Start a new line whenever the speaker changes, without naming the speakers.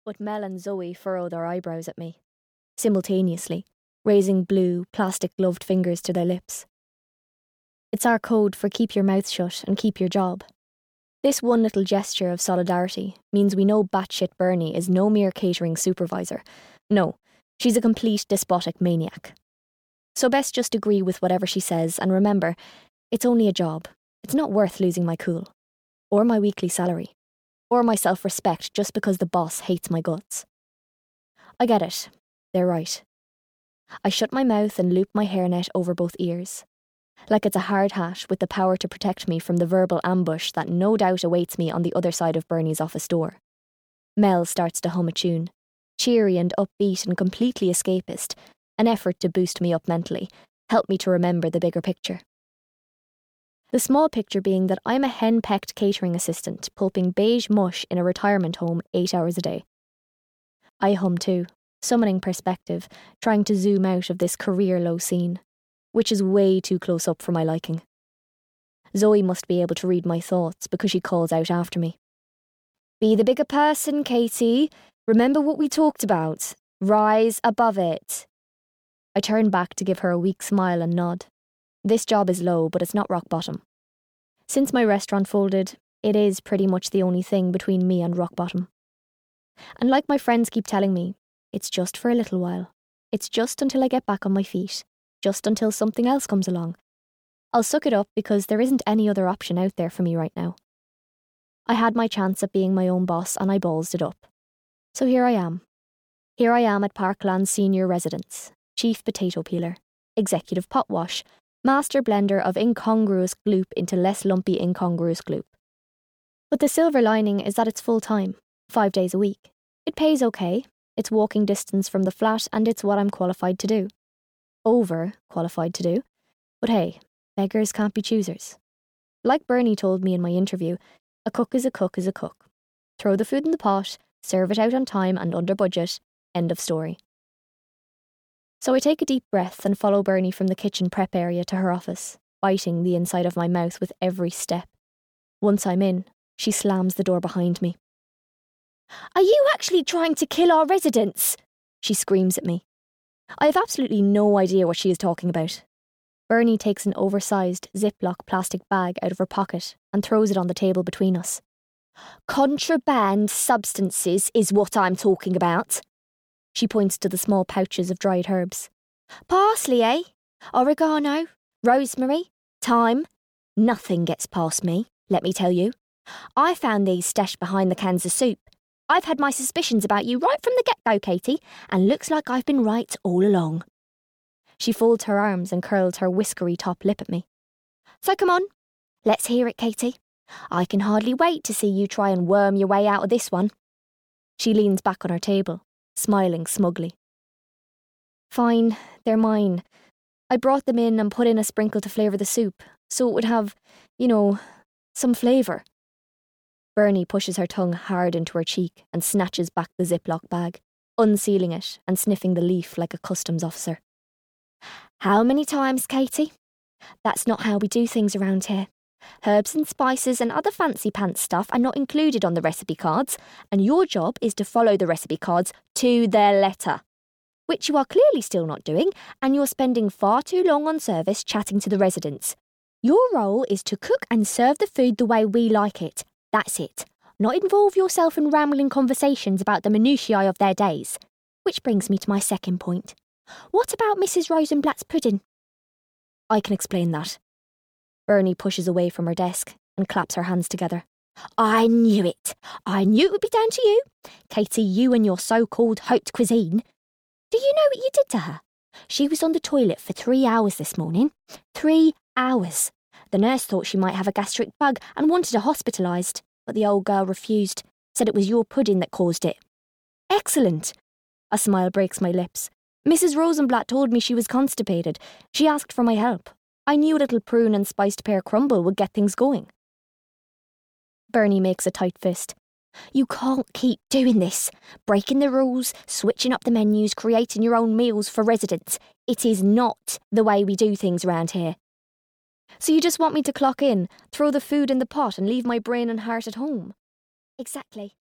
But Mel and Zoe furrow their eyebrows at me, simultaneously, raising blue, plastic-gloved fingers to their lips. It's our code for keep your mouth shut and keep your job. This one little gesture of solidarity means we know batshit Bernie is no mere catering supervisor. No, she's a complete despotic maniac. So best just agree with whatever she says and remember, it's only a job. It's not worth losing my cool. Or my weekly salary. Or my self-respect just because the boss hates my guts. I get it. They're right. I shut my mouth and loop my hairnet over both ears. Like it's a hard hat with the power to protect me from the verbal ambush that no doubt awaits me on the other side of Bernie's office door. Mel starts to hum a tune, cheery and upbeat and completely escapist, an effort to boost me up mentally, help me to remember the bigger picture. The small picture being that I'm a hen-pecked catering assistant pulping beige mush in a retirement home 8 hours a day. I hum too, summoning perspective, trying to zoom out of this career-low scene, which is way too close up for my liking. Zoe must be able to read my thoughts because she calls out after me. Be the bigger person, Katie. Remember what we talked about. Rise above it. I turn back to give her a weak smile and nod. This job is low, but it's not rock bottom. Since my restaurant folded, it is pretty much the only thing between me and rock bottom. And like my friends keep telling me, it's just for a little while. It's just until I get back on my feet. Just until something else comes along. I'll suck it up because there isn't any other option out there for me right now. I had my chance at being my own boss and I ballsed it up. So here I am. Here I am at Parkland Senior Residence, Chief Potato Peeler, Executive Pot Wash, Master Blender of incongruous gloop into less lumpy incongruous gloop. But the silver lining is that it's full-time, 5 days a week. It pays okay, it's walking distance from the flat and it's what I'm qualified to do. Over-qualified to do. But hey, beggars can't be choosers. Like Bernie told me in my interview, a cook is a cook is a cook. Throw the food in the pot, serve it out on time and under budget, end of story. So I take a deep breath and follow Bernie from the kitchen prep area to her office, biting the inside of my mouth with every step. Once I'm in, she slams the door behind me. Are you actually trying to kill our residents? She screams at me. I have absolutely no idea what she is talking about. Bernie takes an oversized Ziploc plastic bag out of her pocket and throws it on the table between us. Contraband substances is what I'm talking about. She points to the small pouches of dried herbs. Parsley, eh? Oregano, rosemary, thyme. Nothing gets past me, let me tell you. I found these stashed behind the cans of soup. I've had my suspicions about you right from the get-go, Katie, and looks like I've been right all along. She folds her arms and curls her whiskery top lip at me. So come on, let's hear it, Katie. I can hardly wait to see you try and worm your way out of this one. She leans back on her table, smiling smugly. Fine, they're mine. I brought them in and put in a sprinkle to flavour the soup, so it would have, some flavour. Bernie pushes her tongue hard into her cheek and snatches back the Ziploc bag, unsealing it and sniffing the leaf like a customs officer. How many times, Katie? That's not how we do things around here. Herbs and spices and other fancy pants stuff are not included on the recipe cards, and your job is to follow the recipe cards to their letter. Which you are clearly still not doing, and you're spending far too long on service chatting to the residents. Your role is to cook and serve the food the way we like it. That's it. Not involve yourself in rambling conversations about the minutiae of their days. Which brings me to my second point. What about Mrs. Rosenblatt's pudding? I can explain that. Bernie pushes away from her desk and claps her hands together. I knew it. I knew it would be down to you. Katie, you and your so-called haute cuisine. Do you know what you did to her? She was on the toilet for 3 hours this morning. 3 hours. The nurse thought she might have a gastric bug and wanted her hospitalised, but the old girl refused, said it was your pudding that caused it. Excellent. A smile breaks my lips. Mrs. Rosenblatt told me she was constipated. She asked for my help. I knew a little prune and spiced pear crumble would get things going. Bernie makes a tight fist. You can't keep doing this. Breaking the rules, switching up the menus, creating your own meals for residents. It is not the way we do things around here. So you just want me to clock in, throw the food in the pot and leave my brain and heart at home? Exactly.